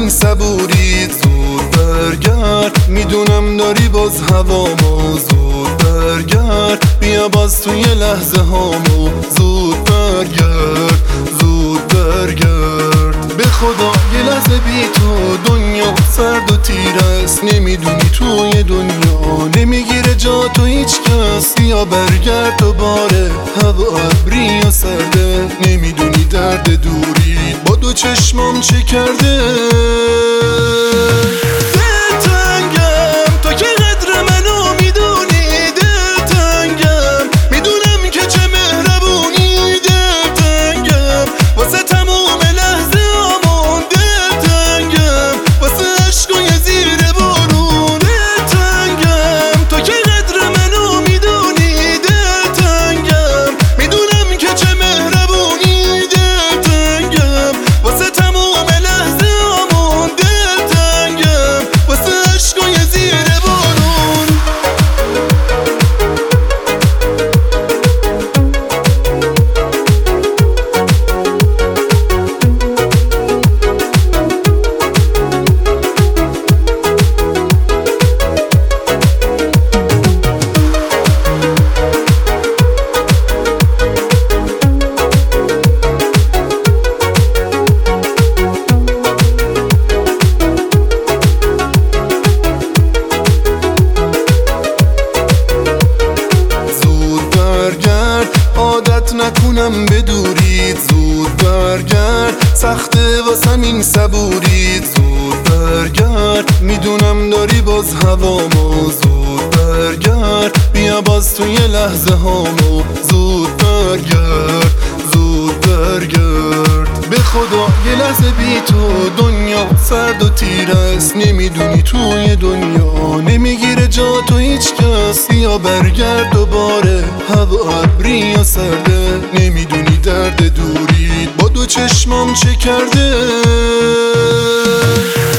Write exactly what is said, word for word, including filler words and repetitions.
همین صبوری زود برگرد، میدونم داری باز هوامو زود برگرد، بیا باز توی لحظه هامو زود برگرد، زود برگرد. به خدا یه لحظه بی تو دنیا سرد و تیر است، نمیدونی توی دنیا نمیگیره جا تو هیچ کس، بیا برگرد دوباره، هوا ابری و سرده، نمیدونی درد دوری با دو چشمام چه کرده. عادت نکنم بدورید زود برگرد، سخته واسم این صبورید زود برگرد، میدونم داری باز هوامو زود برگرد، بیا باز توی لحظه هامو زود برگرد، زود برگرد. به خدا یه لحظه بی تو دنیا سرد و تیر است، نمیدونی توی دنیا نمیگیره جا تو هیچ کس، بیا برگرد دوباره، هوا ابری و سرده، نمیدونی درد دوری با دو چشمام چه کرده.